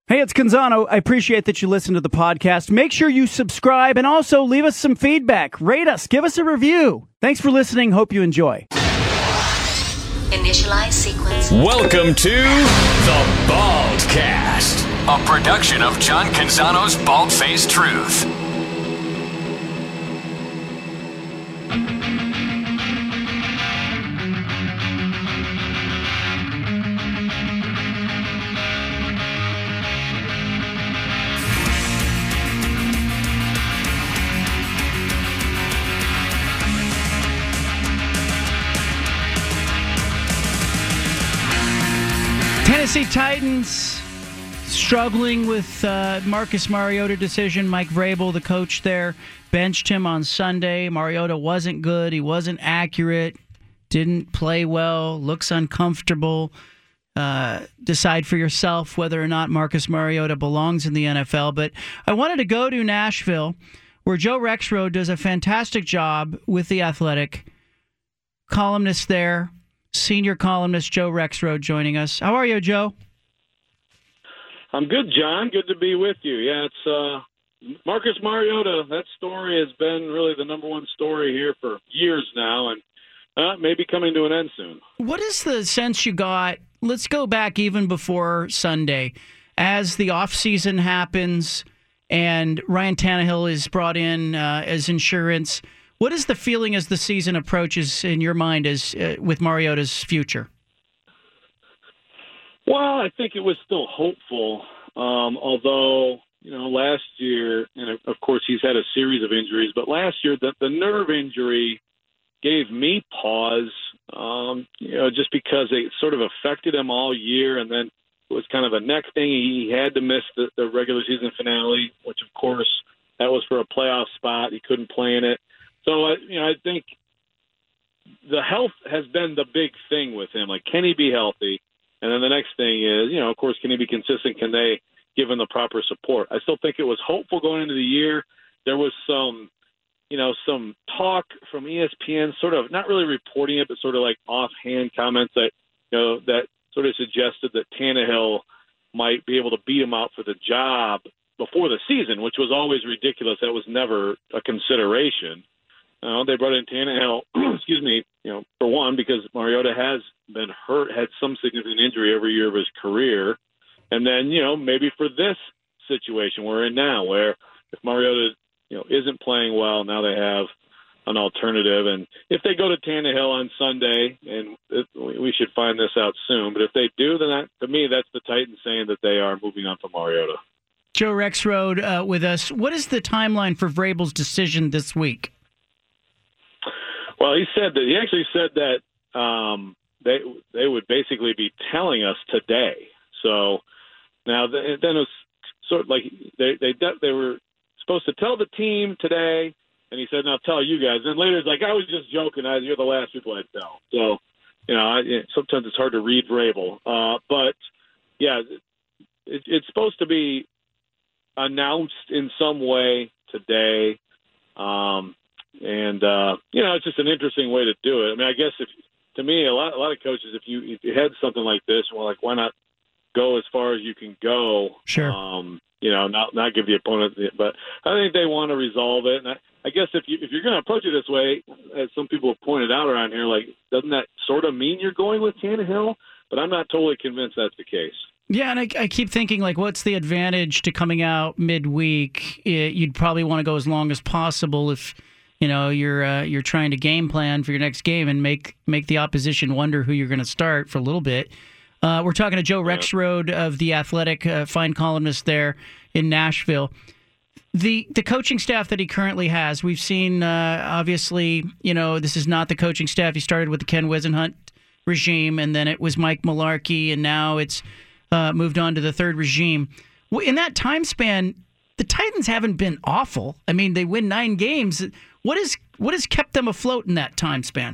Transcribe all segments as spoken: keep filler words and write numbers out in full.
Hey, it's Canzano. I appreciate that you listen to the podcast. Make sure you subscribe and also leave us some feedback. Rate us. Give us a review. Thanks for listening. Hope you enjoy. Initialize sequence. Welcome to The Baldcast, a production of John Canzano's Bald-Faced Truth. Tennessee Titans struggling with uh, Marcus Mariota decision. Mike Vrabel, the coach there, benched him on Sunday. Mariota wasn't good. He wasn't accurate. Didn't play well. Looks uncomfortable. Uh, decide for yourself whether or not Marcus Mariota belongs in the N F L. But I wanted to go to Nashville, where Joe Rexrode does a fantastic job with The Athletic. Columnist there. Senior columnist Joe Rexrode joining us. How are you, Joe? I'm good, John. Good to be with you. Yeah, it's uh, Marcus Mariota. That story has been really the number one story here for years now, and uh, maybe coming to an end soon. What is the sense you got? Let's go back even before Sunday. As the offseason happens and Ryan Tannehill is brought in uh, as insurance, what is the feeling as the season approaches in your mind as uh, with Mariota's future? Well, I think it was still hopeful, um, although, you know, last year, and of course he's had a series of injuries, but last year the, the nerve injury gave me pause, um, you know, just because it sort of affected him all year, and then it was kind of a neck thing. He had to miss the, the regular season finale, which, of course, that was for a playoff spot. He couldn't play in it. So, uh, you know, I think the health has been the big thing with him. Like, can he be healthy? And then the next thing is, you know, of course, can he be consistent? Can they give him the proper support? I still think it was hopeful going into the year. There was some, you know, some talk from E S P N, sort of not really reporting it, but sort of like offhand comments that, you know, that sort of suggested that Tannehill might be able to beat him out for the job before the season, which was always ridiculous. That was never a consideration. Uh, they brought in Tannehill, excuse me, you know, for one, because Mariota has been hurt, had some significant injury every year of his career. And then, you know, maybe for this situation we're in now, where if Mariota, you know, isn't playing well, now they have an alternative. And if they go to Tannehill on Sunday, and it, we should find this out soon, but if they do, then that, to me, that's the Titans saying that they are moving on from Mariota. Joe Rexrode uh, with us. What is the timeline for Vrabel's decision this week? Well, he said that he actually said that um, they they would basically be telling us today. So now then it was sort of like they they they were supposed to tell the team today, and he said, "Now tell you guys." And later it's like, "I was just joking. I, you're the last people I'd tell." So you know, I, sometimes it's hard to read Vrabel, uh, but yeah, it, it's supposed to be announced in some way today. Um, And, uh, you know, it's just an interesting way to do it. I mean, I guess if, to me, a lot, a lot of coaches, if you, if you had something like this, well, like, why not go as far as you can go? Sure. Um, you know, not, not give the opponent, the, but I think they want to resolve it. And I, I guess if you, if you're going to approach it this way, as some people have pointed out around here, like, doesn't that sort of mean you're going with Tannehill? But I'm not totally convinced that's the case. Yeah, and I, I keep thinking, like, what's the advantage to coming out midweek? It, you'd probably want to go as long as possible if, you know, you're uh, you're trying to game plan for your next game and make make the opposition wonder who you're going to start for a little bit. Uh, we're talking to Joe Rexrode of The Athletic, uh, fine columnist there in Nashville. The the coaching staff that he currently has, we've seen, uh, obviously, you know, this is not the coaching staff. He started with the Ken Wisenhunt regime, and then it was Mike Mularkey, and now it's uh, moved on to the third regime. In that time span, the Titans haven't been awful. I mean, they win nine games. What is what has kept them afloat in that time span?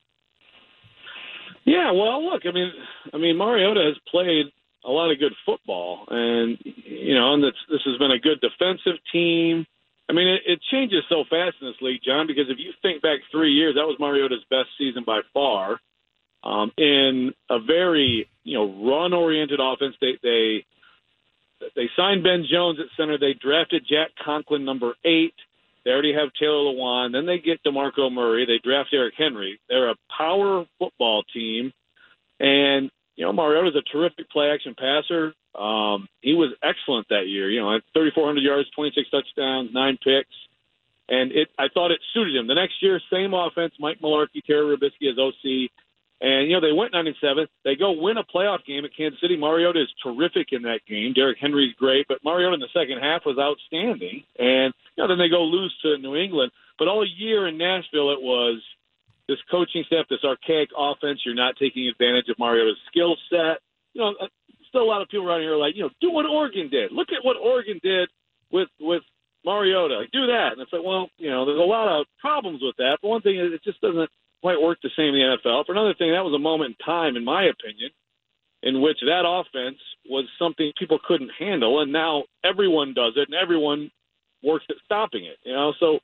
Yeah, well, look, I mean, I mean, Mariota has played a lot of good football, and you know, and this this has been a good defensive team. I mean, it, it changes so fast in this league, John, because if you think back three years, that was Mariota's best season by far. Um, in a very, you know, run-oriented offense, they, they they signed Ben Jones at center. They drafted Jack Conklin, number eight. They already have Taylor Lewan. Then they get DeMarco Murray. They draft Eric Henry. They're a power football team. And, you know, Mariota's a terrific play-action passer. Um, he was excellent that year. You know, had thirty-four hundred yards, twenty-six touchdowns, nine picks. And it, I thought it suited him. The next year, same offense, Mike Mularkey, Terry Robisky as O C. And, you know, they went nine and seven. They go win a playoff game at Kansas City. Mariota is terrific in that game. Derrick Henry's great, but Mariota in the second half was outstanding. And, you know, then they go lose to New England. But all year in Nashville, it was this coaching staff, this archaic offense. You're not taking advantage of Mariota's skill set. You know, still a lot of people around here are like, you know, do what Oregon did. Look at what Oregon did with with Mariota. Like, do that. And it's like, well, you know, there's a lot of problems with that. But one thing is, it just doesn't quite work the same in the N F L. For another thing, that was a moment in time, in my opinion, in which that offense was something people couldn't handle, and now everyone does it, and everyone works at stopping it. You know, so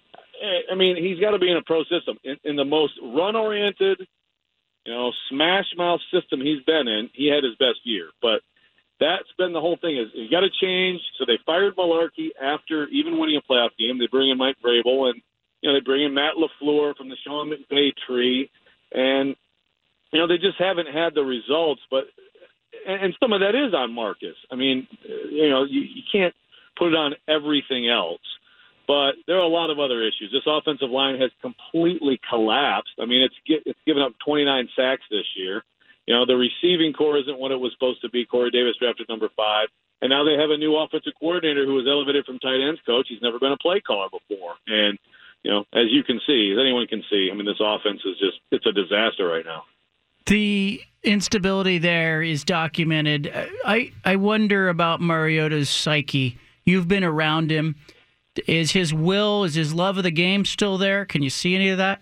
I mean, he's got to be in a pro system. In, in the most run-oriented, you know, smash-mouth system he's been in, he had his best year. But that's been the whole thing, is you got to change. So they fired Mularkey after even winning a playoff game. They bring in Mike Vrabel, and you know, they bring in Matt LaFleur from the Sean McVay tree, and you know, they just haven't had the results. But and, and some of that is on Marcus. I mean, you know, you, you can't put it on everything else. But there are a lot of other issues. This offensive line has completely collapsed. I mean, it's it's given up twenty-nine sacks this year. You know, the receiving core isn't what it was supposed to be. Corey Davis drafted number five. And now they have a new offensive coordinator who was elevated from tight ends coach. He's never been a play caller before. And, you know, as you can see, as anyone can see, I mean, this offense is just, it's a disaster right now. The instability there is documented. I, I wonder about Mariota's psyche. You've been around him. Is his will, is his love of the game still there? Can you see any of that?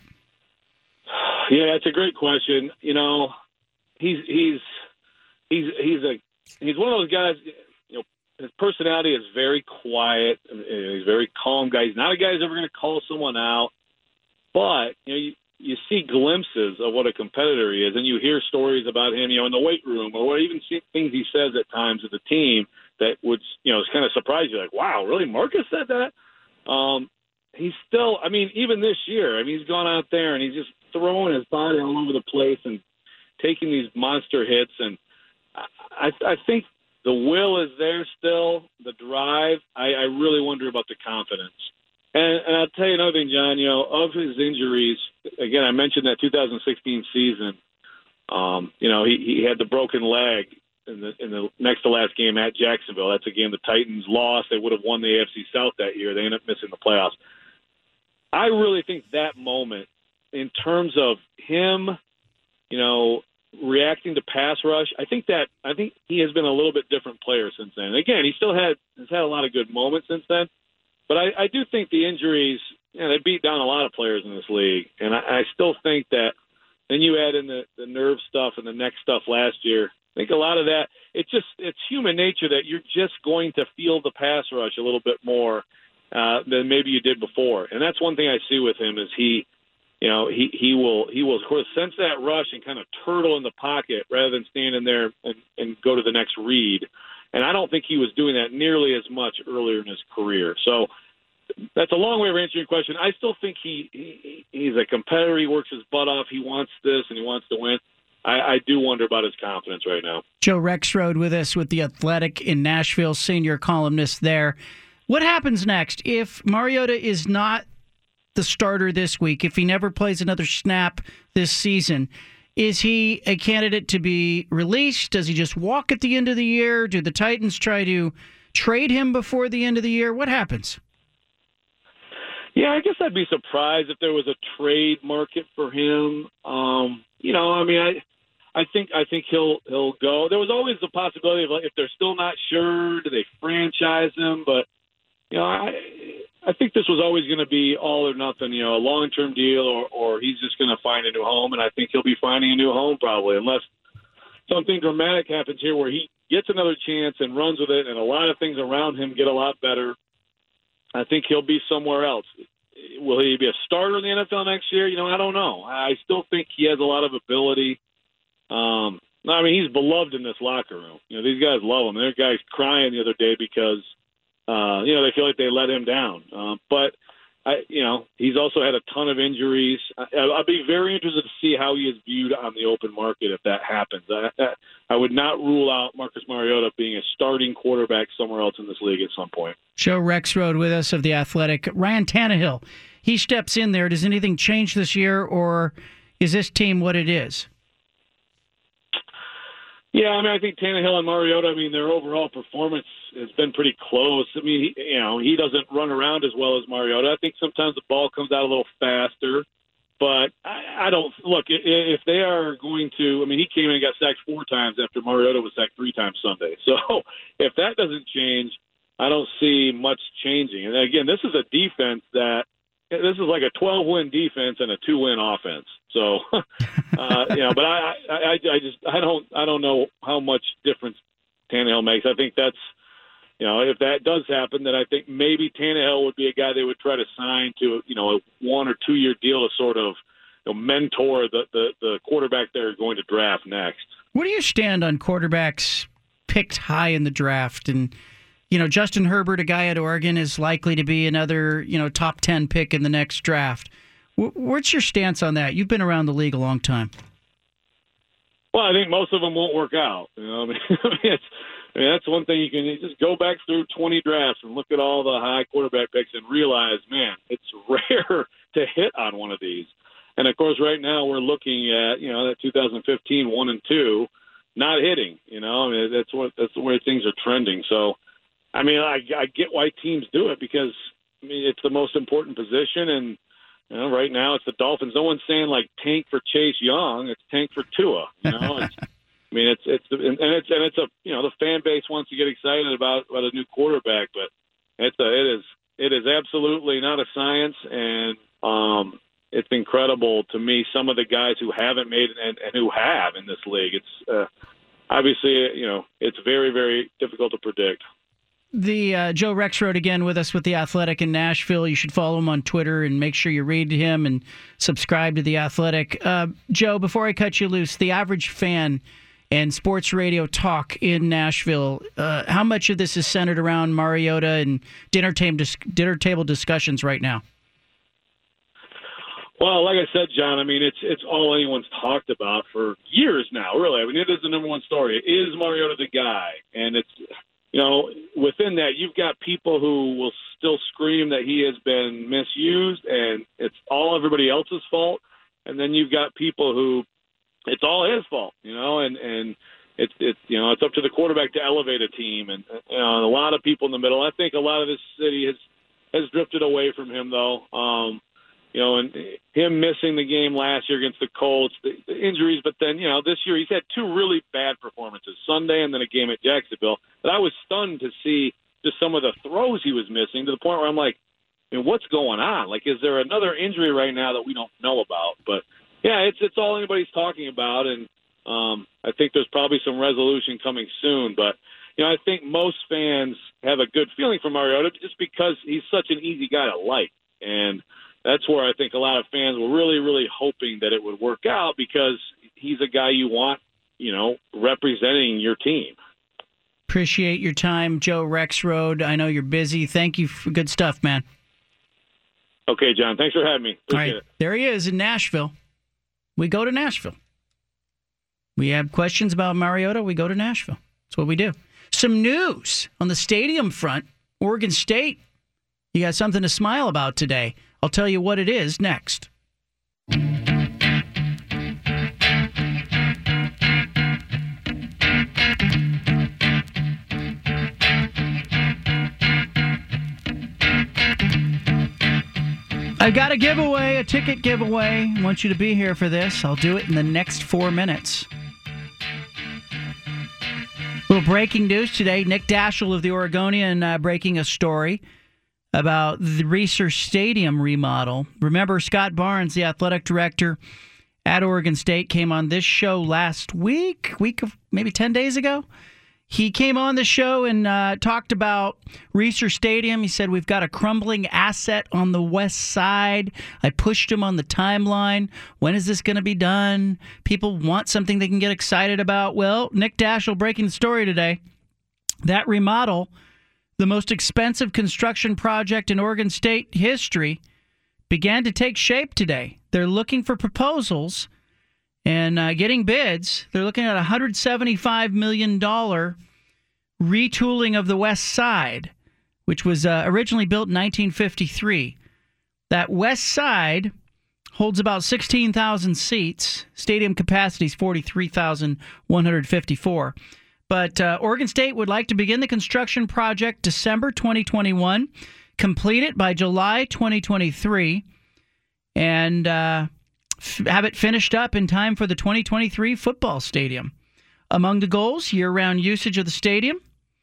Yeah, it's a great question. You know, he's he's he's he's a he's one of those guys. You know, his personality is very quiet. He's a very calm guy. He's not a guy who's ever going to call someone out. But you know, you, you see glimpses of what a competitor he is, and you hear stories about him, you know, in the weight room, or even see things he says at times to the team that would, you know, kind of surprise you. Like, wow, really, Marcus said that? Um, he's still, I mean, even this year, I mean, he's gone out there and he's just throwing his body all over the place and taking these monster hits. And I, I think the will is there still, the drive. I, I really wonder about the confidence. And, and I'll tell you another thing, John, you know, of his injuries, again, I mentioned that two thousand sixteen season, um, you know, he, he had the broken leg in the in the next to last game at Jacksonville. That's a game the Titans lost. They would have won the A F C South that year. They ended up missing the playoffs. I really think that moment, in terms of him, you know, reacting to pass rush, I think that I think he has been a little bit different player since then. And again, he still had has had a lot of good moments since then, but I, I do think the injuries, you know, they beat down a lot of players in this league, and I, I still think that. Then you add in the, the nerve stuff and the neck stuff last year. I think a lot of that, it's just, it's human nature that you're just going to feel the pass rush a little bit more uh, than maybe you did before. And that's one thing I see with him is he, you know, he, he will, he will of course sense that rush and kind of turtle in the pocket rather than standing there and, and go to the next read. And I don't think he was doing that nearly as much earlier in his career. So that's a long way of answering your question. I still think he, he he's a competitor. He works his butt off. He wants this and he wants to win. I, I do wonder about his confidence right now. Joe Rexrode with us with The Athletic in Nashville, senior columnist there. What happens next if Mariota is not the starter this week, if he never plays another snap this season? Is he a candidate to be released? Does he just walk at the end of the year? Do the Titans try to trade him before the end of the year? What happens? Yeah, I guess I'd be surprised if there was a trade market for him. Um, you know, I mean, I, I think I think he'll he'll go. There was always the possibility of, like, if they're still not sure, do they franchise him? But you know, I I think this was always going to be all or nothing. You know, a long term deal, or or he's just going to find a new home, and I think he'll be finding a new home probably, unless something dramatic happens here where he gets another chance and runs with it, and a lot of things around him get a lot better. I think he'll be somewhere else. Will he be a starter in the N F L next year? You know, I don't know. I still think he has a lot of ability. Um, No, I mean, he's beloved in this locker room. You know, these guys love him. There are guys crying the other day because, uh, you know, they feel like they let him down. Uh, but, I, you know, he's also had a ton of injuries. I, I'll be very interested to see how he is viewed on the open market if that happens. I, I would not rule out Marcus Mariota being a starting quarterback somewhere else in this league at some point. Joe Rexrode with us of The Athletic. Ryan Tannehill, he steps in there. Does anything change this year, or is this team what it is? Yeah, I mean, I think Tannehill and Mariota, I mean, their overall performance has been pretty close. I mean, he, you know, he doesn't run around as well as Mariota. I think sometimes the ball comes out a little faster. But I, I don't – look, if they are going to – I mean, he came in and got sacked four times after Mariota was sacked three times Sunday. So if that doesn't change, I don't see much changing. And, again, this is a defense that – this is like a twelve-win defense and a two-win offense. So, uh, you know, but I, I, I just, I don't, I don't know how much difference Tannehill makes. I think that's, you know, if that does happen, then I think maybe Tannehill would be a guy they would try to sign to, you know, a one or two year deal to sort of, you know, mentor the, the, the quarterback they're going to draft next. Where do you stand on quarterbacks picked high in the draft? And, you know, Justin Herbert, a guy at Oregon, is likely to be another, you know, top ten pick in the next draft. What's your stance on that? You've been around the league a long time. Well, I think most of them won't work out. You know, I mean, it's, I mean that's one thing you can you just go back through twenty drafts and look at all the high quarterback picks and realize, man, it's rare to hit on one of these. And of course, right now we're looking at you know that two thousand fifteen one and two not hitting. You know, I mean that's what that's the way things are trending. So, I mean, I, I get why teams do it because I mean it's the most important position and. You know, right now it's the Dolphins. No one's saying like tank for Chase Young. It's tank for Tua. You know, it's, I mean it's it's and it's and it's a you know the fan base wants to get excited about about a new quarterback, but it's a, it is it is absolutely not a science, and um, it's incredible to me some of the guys who haven't made it and, and who have in this league. It's uh, obviously you know it's very very difficult to predict. The uh, Joe Rexrode again with us with The Athletic in Nashville. You should follow him on Twitter and make sure you read him and subscribe to The Athletic. Uh, Joe, before I cut you loose, the average fan and sports radio talk in Nashville, uh, how much of this is centered around Mariota and dinner table, dis- dinner table discussions right now? Well, like I said, John, I mean, it's it's all anyone's talked about for years now, really. I mean, it is the number one story. Is Mariota the guy? And it's... You know, within that, you've got people who will still scream that he has been misused and it's all everybody else's fault. And then you've got people who it's all his fault, you know, and, and it's, it's, you know, it's up to the quarterback to elevate a team. And, you know, and a lot of people in the middle, I think a lot of this city has, has drifted away from him, though. Um, you know, and him missing the game last year against the Colts, the, the injuries, but then, you know, this year he's had two really bad performances, Sunday and then a game at Jacksonville. But I was stunned to see just some of the throws he was missing to the point where I'm like, I mean, what's going on? Like, is there another injury right now that we don't know about? But, yeah, it's it's all anybody's talking about, and um, I think there's probably some resolution coming soon. But, you know, I think most fans have a good feeling for Mariota just because he's such an easy guy to like. And that's where I think a lot of fans were really, really hoping that it would work out because he's a guy you want, you know, representing your team. Appreciate your time, Joe Rexrode. I know you're busy. Thank you for good stuff, man. Okay, John. Thanks for having me. Appreciate All right. it. There he is in Nashville. We go to Nashville. We have questions about Mariota. We go to Nashville. That's what we do. Some news on the stadium front. Oregon State. You got something to smile about today. I'll tell you what it is next. I've got a giveaway, a ticket giveaway. I want you to be here for this. I'll do it in the next four minutes. Little breaking news today. Nick Daschel of the Oregonian uh, breaking a story about the Reser Stadium remodel. Remember, Scott Barnes, the athletic director at Oregon State, came on this show last week, week of maybe ten days ago, He came on the show and uh, talked about Reser Stadium. He said, we've got a crumbling asset on the west side. I pushed him on the timeline. When is this going to be done? People want something they can get excited about. Well, Nick Daschel breaking the story today. That remodel, the most expensive construction project in Oregon State history, began to take shape today. They're looking for proposals and uh, getting bids. They're looking at a one hundred seventy-five million dollars retooling of the west side, which was uh, originally built in nineteen fifty-three. That west side holds about sixteen thousand seats. Stadium capacity is forty-three thousand one hundred fifty-four. But uh, Oregon State would like to begin the construction project December twenty twenty-one, complete it by July twenty twenty-three, and uh, f- have it finished up in time for the twenty twenty-three football stadium. Among the goals, year-round usage of the stadium.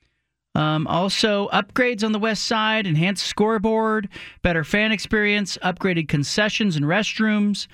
Um, also, upgrades on the west side, enhanced scoreboard, better fan experience, upgraded concessions and restrooms.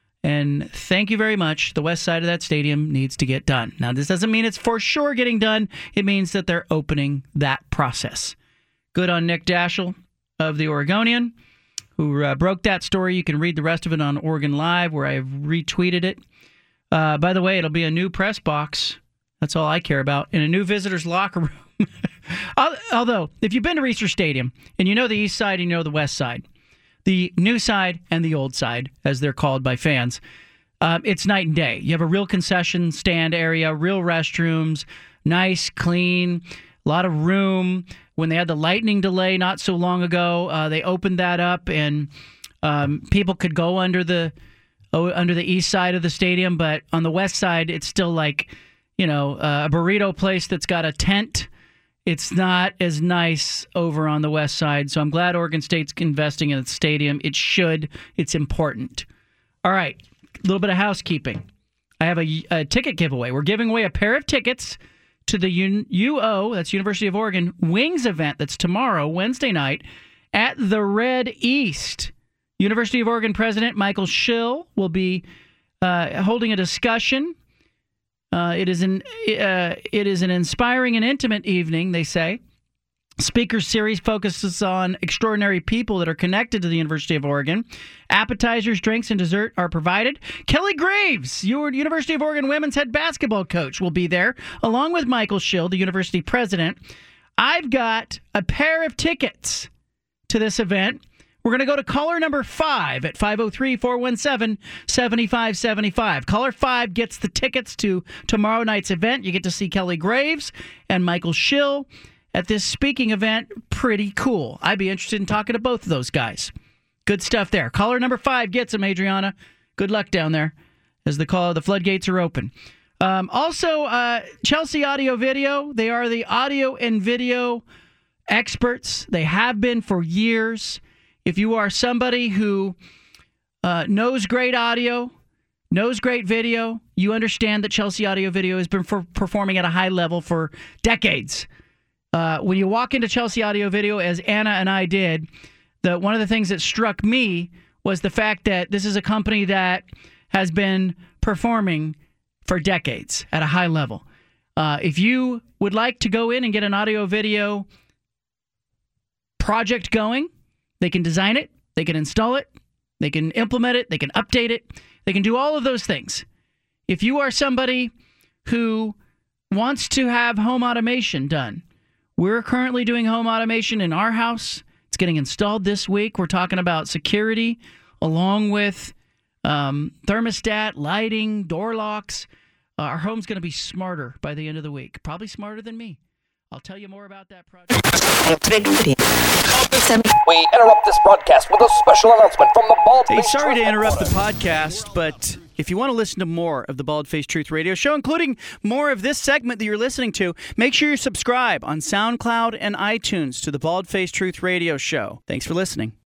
And thank you very much. The west side of that stadium needs to get done. Now, this doesn't mean it's for sure getting done. It means that they're opening that process. Good on Nick Daschel of the Oregonian, who uh, broke that story. You can read the rest of it on Oregon Live, where I've retweeted it. Uh, by the way, it'll be a new press box. That's all I care about. In a new visitor's locker room. Although, if you've been to Reser Stadium, and you know the east side and you know the west side, the new side and the old side, as they're called by fans, um, it's night and day. You have a real concession stand area, real restrooms, nice, clean, a lot of room. When they had the lightning delay not so long ago, uh, they opened that up, and um, people could go under the oh, under the east side of the stadium. But on the west side, it's still like, you know, uh, a burrito place that's got a tent. It's not as nice over on the west side, so I'm glad Oregon State's investing in the stadium. It should. It's important. All right, a little bit of housekeeping. I have a, a ticket giveaway. We're giving away a pair of tickets to the U O, that's University of Oregon, Wings event that's tomorrow, Wednesday night, at the Red East. University of Oregon President Michael Schill will be uh, holding a discussion. Uh, it is an uh, it is an inspiring and intimate evening, they say. Speaker series focuses on extraordinary people that are connected to the University of Oregon. Appetizers, drinks, and dessert are provided. Kelly Graves, your University of Oregon women's head basketball coach, will be there, along with Michael Schill, the university president. I've got a pair of tickets to this event. We're going to go to caller number five at five oh three, four one seven, seven five seven five. Caller five gets the tickets to tomorrow night's event. You get to see Kelly Graves and Michael Schill at this speaking event. Pretty cool. I'd be interested in talking to both of those guys. Good stuff there. Caller number five gets them, Adriana. Good luck down there as the call, the floodgates are open. Um, also, uh, Chelsea Audio Video. They are the audio and video experts. They have been for years. If you are somebody who uh, knows great audio, knows great video, you understand that Chelsea Audio Video has been for performing at a high level for decades. Uh, when you walk into Chelsea Audio Video, as Anna and I did, the one of the things that struck me was the fact that this is a company that has been performing for decades at a high level. Uh, if you would like to go in and get an audio video project going, they can design it, they can install it, they can implement it, they can update it, they can do all of those things. If you are somebody who wants to have home automation done, we're currently doing home automation in our house. It's getting installed this week. We're talking about security along with um, thermostat, lighting, door locks. Uh, our home's going to be smarter by the end of the week, probably smarter than me. I'll tell you more about that project. We interrupt this broadcast with a special announcement from the Bald Hey, Face sorry Truth to interrupt the Reporter. podcast, but if you want to listen to more of the Bald Face Truth Radio Show, including more of this segment that you're listening to, make sure you subscribe on SoundCloud and iTunes to the Bald Face Truth Radio Show. Thanks for listening.